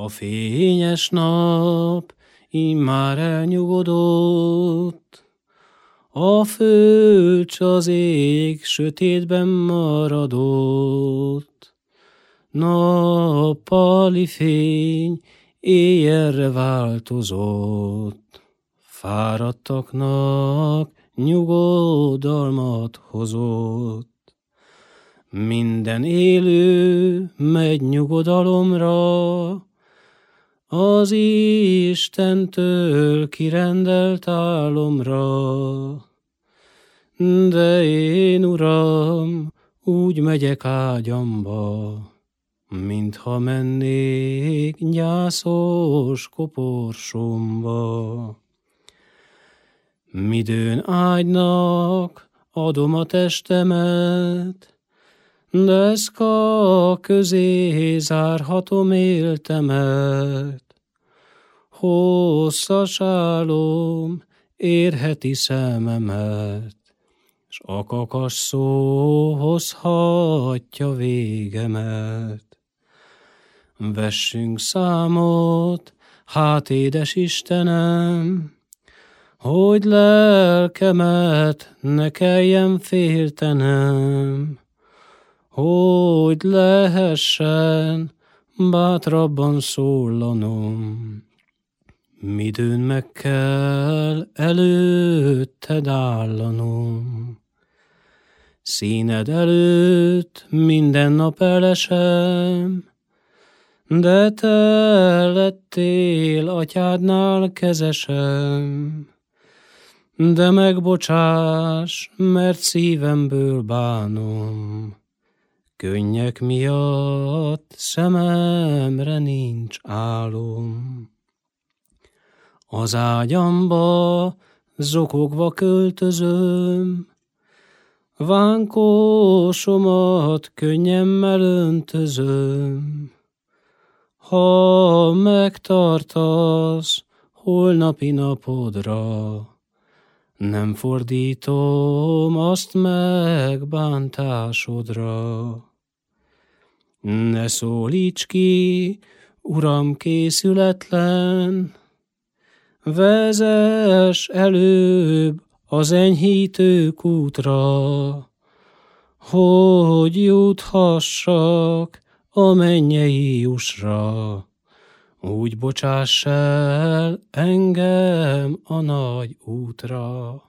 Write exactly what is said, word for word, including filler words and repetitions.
A fényes nap immár elnyugodott, a föld s az ég sötétben maradott. Nappali fény éjjelre változott, fáradtaknak nyugodalmat hozott. Minden élő megy nyugodalomra, az Istentől kirendelt álomra. De én, Uram, úgy megyek ágyamba, mintha mennék gyászos koporsomba. Midőn ágynak adom a testemet, deszka közé zárhatom éltemet. Hosszas álom érheti szememet, s a kakas szó hozhatja végemet. Vessünk számot, hát édes Istenem, hogy lelkemet ne kelljen féltenem, hogy lehessen bátrabban szóllanom. Midőn meg kell előtted állanom. Színed előtt minden nap elesem, de te lettél atyádnál kezesem. De megbocsáss, mert szívemből bánom, könnyek miatt szememre nincs álom. Az ágyamba zokogva költözöm, vánkósomat könnyemmel öntözöm. Ha megtartasz holnapi napodra, nem fordítom azt meg bántásodra. Ne szólíts ki, Uram, készületlen, vezess előbb az enyhítő útra, hogy juthassak a mennyei jusra. Úgy bocsáss el engem a nagy útra.